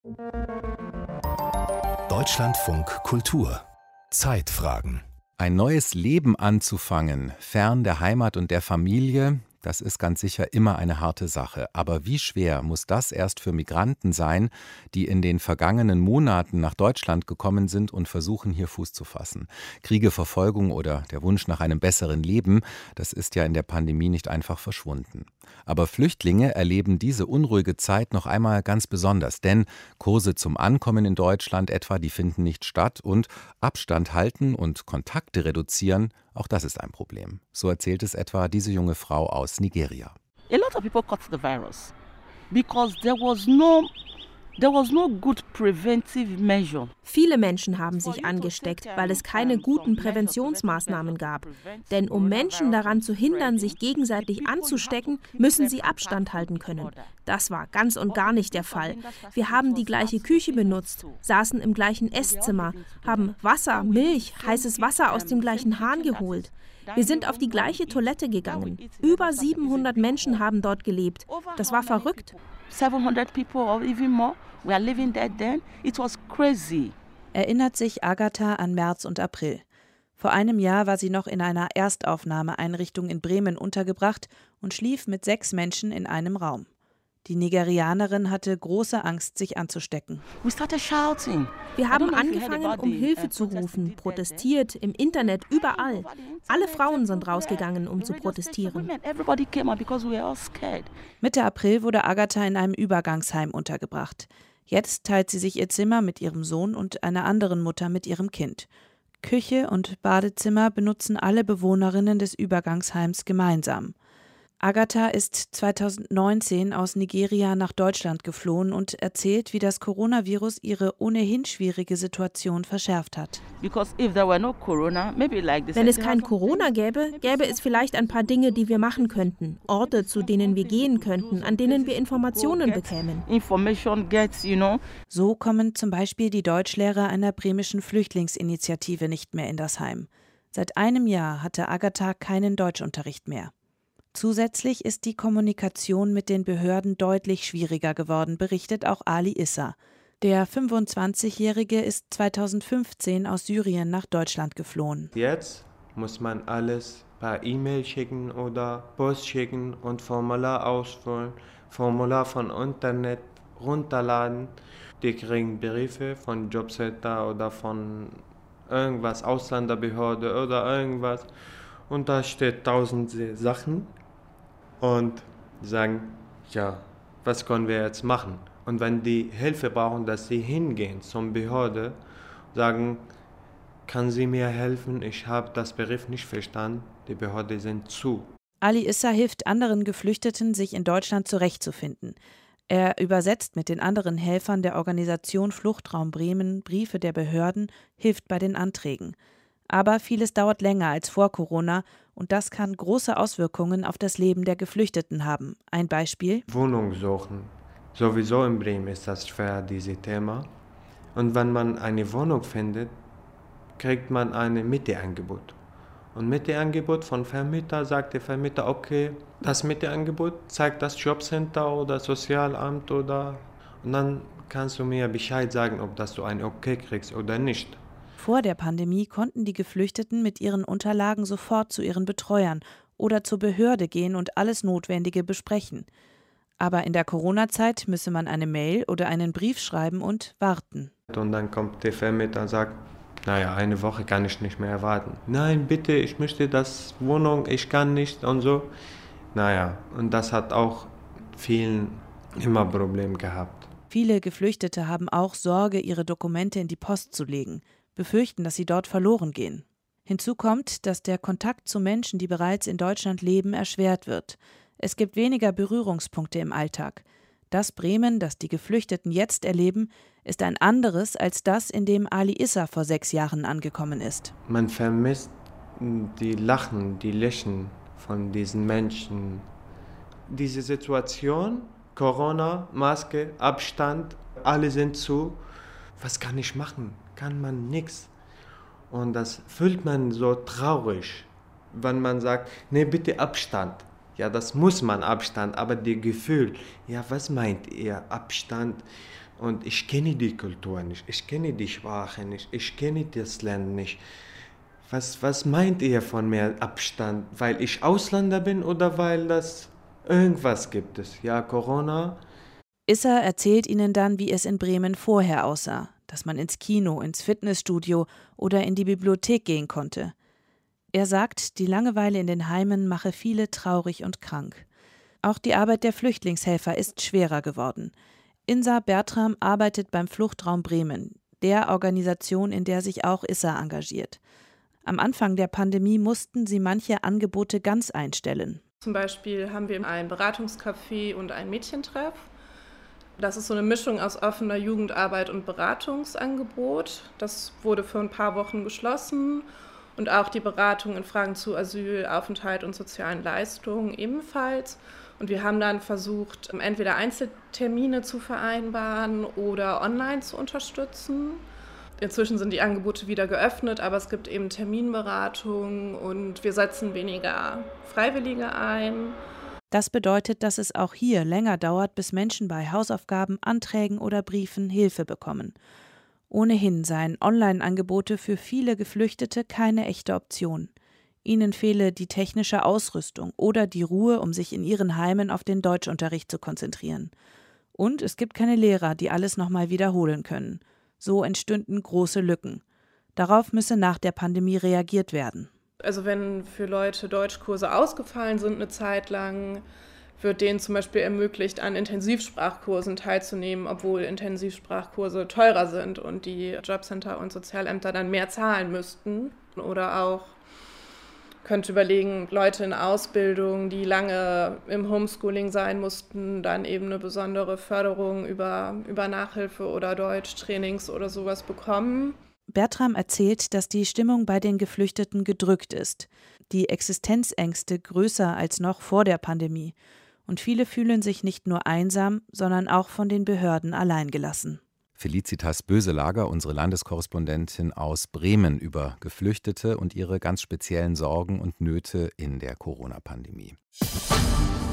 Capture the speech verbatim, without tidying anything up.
Deutschlandfunk Kultur Zeitfragen. Ein neues Leben anzufangen, fern der Heimat und der Familie, das ist ganz sicher immer eine harte Sache. Aber wie schwer muss das erst für Migranten sein, die in den vergangenen Monaten nach Deutschland gekommen sind und versuchen, hier Fuß zu fassen? Kriege, Verfolgung oder der Wunsch nach einem besseren Leben, das ist ja in der Pandemie nicht einfach verschwunden. Aber Flüchtlinge erleben diese unruhige Zeit noch einmal ganz besonders, denn Kurse zum Ankommen in Deutschland etwa, die finden nicht statt und Abstand halten und Kontakte reduzieren, auch das ist ein Problem. So erzählt es etwa diese junge Frau aus Nigeria. A lot of people caught the virus because there was no There was no good preventive measure. Viele Menschen haben sich angesteckt, weil es keine guten Präventionsmaßnahmen gab. Denn um Menschen daran zu hindern, sich gegenseitig anzustecken, müssen sie Abstand halten können. Das war ganz und gar nicht der Fall. Wir haben die gleiche Küche benutzt, saßen im gleichen Esszimmer, haben Wasser, Milch, heißes Wasser aus dem gleichen Hahn geholt. Wir sind auf die gleiche Toilette gegangen. Über siebenhundert Menschen haben dort gelebt. Das war verrückt. sevenhundred people or even more were living there then. It was crazy. Erinnert sich Agatha an März und April. Vor einem Jahr war sie noch in einer Erstaufnahmeeinrichtung in Bremen untergebracht und schlief mit sechs Menschen in einem Raum. Die Nigerianerin hatte große Angst, sich anzustecken. We started shouting. Wir haben angefangen, um Hilfe zu rufen, protestiert, im Internet, überall. Alle Frauen sind rausgegangen, um zu protestieren. Mitte April wurde Agatha in einem Übergangsheim untergebracht. Jetzt teilt sie sich ihr Zimmer mit ihrem Sohn und einer anderen Mutter mit ihrem Kind. Küche und Badezimmer benutzen alle Bewohnerinnen des Übergangsheims gemeinsam. Agatha ist zweitausendneunzehn aus Nigeria nach Deutschland geflohen und erzählt, wie das Coronavirus ihre ohnehin schwierige Situation verschärft hat. Wenn es kein Corona gäbe, gäbe es vielleicht ein paar Dinge, die wir machen könnten. Orte, zu denen wir gehen könnten, an denen wir Informationen bekämen. So kommen zum Beispiel die Deutschlehrer einer bremischen Flüchtlingsinitiative nicht mehr in das Heim. Seit einem Jahr hatte Agatha keinen Deutschunterricht mehr. Zusätzlich ist die Kommunikation mit den Behörden deutlich schwieriger geworden, berichtet auch Ali Issa. Der fünfundzwanzigjährige ist zweitausendfünfzehn aus Syrien nach Deutschland geflohen. Jetzt muss man alles per E-Mail schicken oder Post schicken und Formular ausfüllen, Formular von Internet runterladen. Die kriegen Briefe von Jobcenter oder von irgendwas, Ausländerbehörde oder irgendwas. Und da steht tausende Sachen. Und sagen, ja, was können wir jetzt machen? Und wenn die Hilfe brauchen, dass sie hingehen zum Behörde, sagen, kann sie mir helfen? Ich habe das Brief nicht verstanden, die Behörde sind zu. Ali Issa hilft anderen Geflüchteten, sich in Deutschland zurechtzufinden. Er übersetzt mit den anderen Helfern der Organisation Fluchtraum Bremen Briefe der Behörden, hilft bei den Anträgen. Aber vieles dauert länger als vor Corona und das kann große Auswirkungen auf das Leben der Geflüchteten haben. Ein Beispiel: Wohnung suchen. Sowieso in Bremen ist das schwer, dieses Thema. Und wenn man eine Wohnung findet, kriegt man ein Mieteangebot. Und Mieteangebot von Vermieter sagt der Vermieter, okay, das Mieteangebot zeigt das Jobcenter oder Sozialamt oder... Und dann kannst du mir Bescheid sagen, ob das du ein Okay kriegst oder nicht. Vor der Pandemie konnten die Geflüchteten mit ihren Unterlagen sofort zu ihren Betreuern oder zur Behörde gehen und alles Notwendige besprechen. Aber in der Corona-Zeit müsse man eine Mail oder einen Brief schreiben und warten. Und dann kommt der Vermieter und sagt, naja, eine Woche kann ich nicht mehr erwarten. Nein, bitte, ich möchte das Wohnung, ich kann nicht und so. Naja, und das hat auch vielen immer Probleme gehabt. Viele Geflüchtete haben auch Sorge, ihre Dokumente in die Post zu legen, befürchten, dass sie dort verloren gehen. Hinzu kommt, dass der Kontakt zu Menschen, die bereits in Deutschland leben, erschwert wird. Es gibt weniger Berührungspunkte im Alltag. Das Bremen, das die Geflüchteten jetzt erleben, ist ein anderes als das, in dem Ali Issa vor sechs Jahren angekommen ist. Man vermisst die Lachen, die Lächeln von diesen Menschen. Diese Situation, Corona, Maske, Abstand, alle sind zu. Was kann ich machen? Kann man nichts. Und das fühlt man so traurig, wenn man sagt, nee, bitte Abstand. Ja, das muss man Abstand, aber das Gefühl, ja, was meint ihr Abstand? Und ich kenne die Kultur nicht, ich kenne die Sprache nicht, ich kenne das Land nicht. Was, was meint ihr von mehr Abstand? Weil ich Ausländer bin oder weil das irgendwas gibt es? Ja, Corona. Issa erzählt ihnen dann, wie es in Bremen vorher aussah, dass man ins Kino, ins Fitnessstudio oder in die Bibliothek gehen konnte. Er sagt, die Langeweile in den Heimen mache viele traurig und krank. Auch die Arbeit der Flüchtlingshelfer ist schwerer geworden. Insa Bertram arbeitet beim Fluchtraum Bremen, der Organisation, in der sich auch Issa engagiert. Am Anfang der Pandemie mussten sie manche Angebote ganz einstellen. Zum Beispiel haben wir ein Beratungscafé und ein Mädchentreff. Das ist so eine Mischung aus offener Jugendarbeit und Beratungsangebot. Das wurde für ein paar Wochen geschlossen. Und auch die Beratung in Fragen zu Asyl, Aufenthalt und sozialen Leistungen ebenfalls. Und wir haben dann versucht, entweder Einzeltermine zu vereinbaren oder online zu unterstützen. Inzwischen sind die Angebote wieder geöffnet, aber es gibt eben Terminberatungen und wir setzen weniger Freiwillige ein. Das bedeutet, dass es auch hier länger dauert, bis Menschen bei Hausaufgaben, Anträgen oder Briefen Hilfe bekommen. Ohnehin seien Online-Angebote für viele Geflüchtete keine echte Option. Ihnen fehle die technische Ausrüstung oder die Ruhe, um sich in ihren Heimen auf den Deutschunterricht zu konzentrieren. Und es gibt keine Lehrer, die alles nochmal wiederholen können. So entstünden große Lücken. Darauf müsse nach der Pandemie reagiert werden. Also wenn für Leute Deutschkurse ausgefallen sind eine Zeit lang, wird denen zum Beispiel ermöglicht, an Intensivsprachkursen teilzunehmen, obwohl Intensivsprachkurse teurer sind und die Jobcenter und Sozialämter dann mehr zahlen müssten. Oder auch könnte überlegen, Leute in Ausbildung, die lange im Homeschooling sein mussten, dann eben eine besondere Förderung über, über Nachhilfe oder Deutschtrainings oder sowas bekommen. Bertram erzählt, dass die Stimmung bei den Geflüchteten gedrückt ist. Die Existenzängste größer als noch vor der Pandemie. Und viele fühlen sich nicht nur einsam, sondern auch von den Behörden alleingelassen. Felicitas Böselager, unsere Landeskorrespondentin aus Bremen, über Geflüchtete und ihre ganz speziellen Sorgen und Nöte in der Corona-Pandemie.